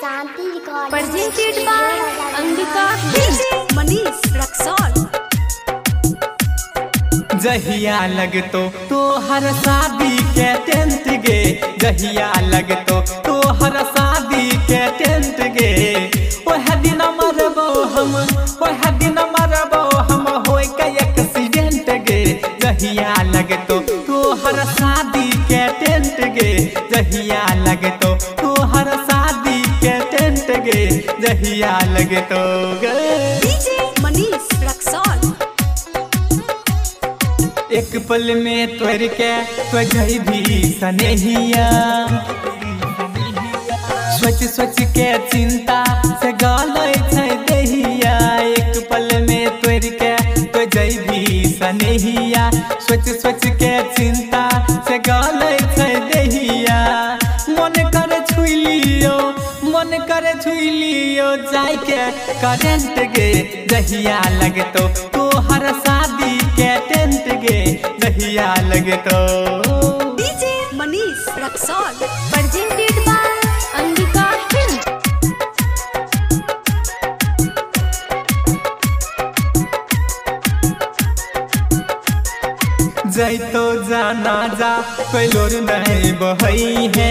Shanti record presented by Angika Manish Raxaul. जहिया लगतो तोहर शादी के टेंट गे, जहिया लगतो तोहर शादी के टेंट गे, ओह दिन मरबो हम, ओह दिन मरबो हम होय के एक्सीडेंट गे। जहिया लगतो तोहर शादी के टेंट गे, जहिया लगतो तोहर शादी के टेंट गे, जहिया लगतो गे मनीष रक्सौल। एक पल में तोड़ के तो जई भी सनेहिया, सोच सोच के चिंता से गालै छै देहिया। एक पल में तोड़ के तो जई भी सनेहिया, सोच सोच के चिंता से गालै छै देहिया। मन कर छुई लियो, मन कर छुई लियो जाय के करेंट गे। जहिया लगतो तोहर शादी के टेंट गे, जहिया लगतो मनीष रक्सौल। presented by अंगिका जैतो जाना जा कोई लोर नहीं बहई है,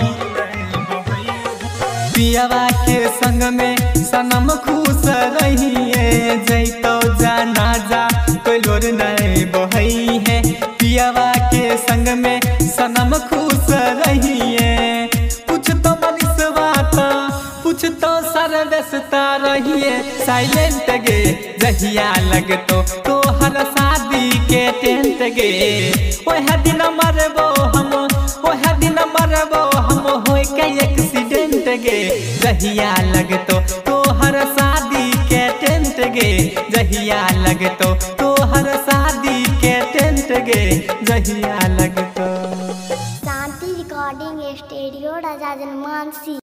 पियावा के संग में सनम खुश रही है। जैतो जाना जा कोई लोर नहीं बहई है, पियावा के संग में सनम खुश रही है। कुछ तो मनीषवा तो कुछ तो सर्वस्ता रही है साइलेंट गे। जहिया लगतो तोहर शादी के टेंट गे, ओह दिन मरबो हम, ओह दिन मरबो हम होय के एक्सीडेंट गे। जहिया लगतो तोहर शादी के टेंट गे, जहिया लगतो तोहर शादी के टेंट गे, जहिया लगतो। शांति रिकॉर्डिंग स्टूडियो राजा जनमानसी।